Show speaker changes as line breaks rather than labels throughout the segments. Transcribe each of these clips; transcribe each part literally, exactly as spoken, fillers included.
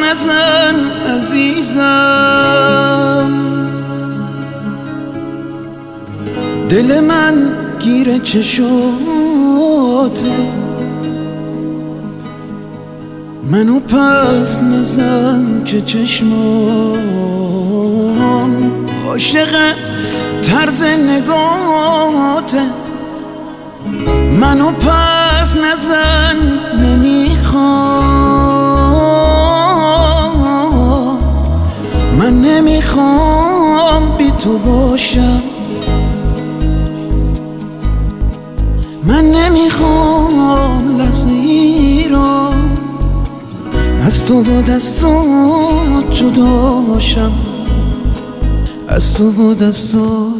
نزن عزیزم، دل من گیر چشاته، منو پس نزن که چشمام عاشق طرز نگاته. منو پس نزن نمیخوام، من نمیخوام بی تو باشم، من نمیخوام لحظه ای را از تو و دستات جداشم، از تو و دستات.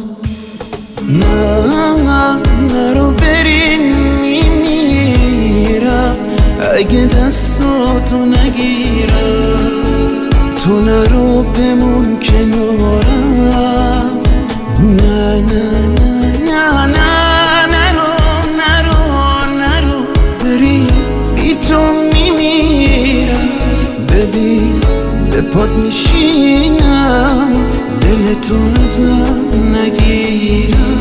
نه نرو برین میمیرم اگه دستاتو نگیرم، تو نرو بمون کنارم. نه نه نه نه نه نرو نرو نرو برین، بی تو میمیرم. ببین به پات میشینم، دل تو ازم نگیرم.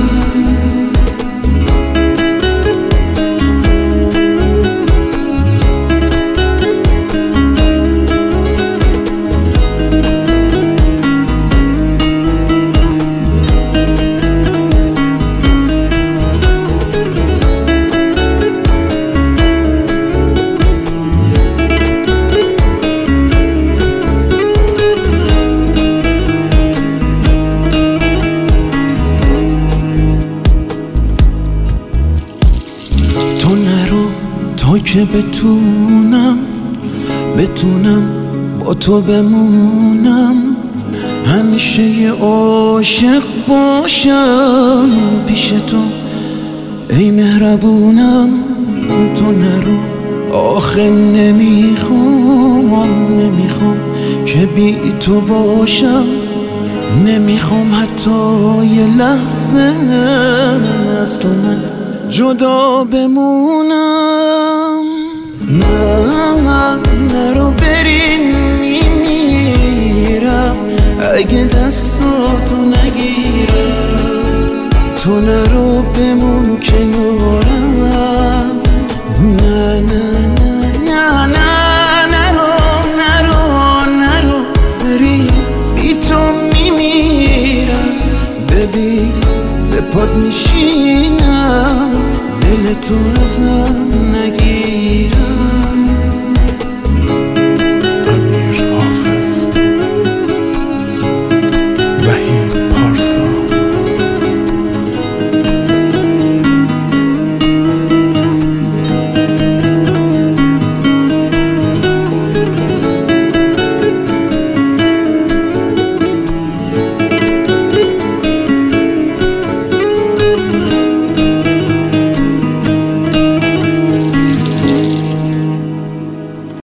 تو نرو تا که بتونم بتونم با تو بمونم، همیشه یه عاشق باشم پیش تو ای مهربونم. تو نرو آخه نمیخوام نمیخوام که بی تو باشم، نمیخوام حتی یه لحظه از تو من جدا بمونم. نه نرو برین میمیرم اگه دستاتو نگیرم، تو نرو بمون کنارم. نه نه نه نه نه نرو نرو نرو برین، بی تو میمیرم. ببین به پات میشینم، دل تو ازم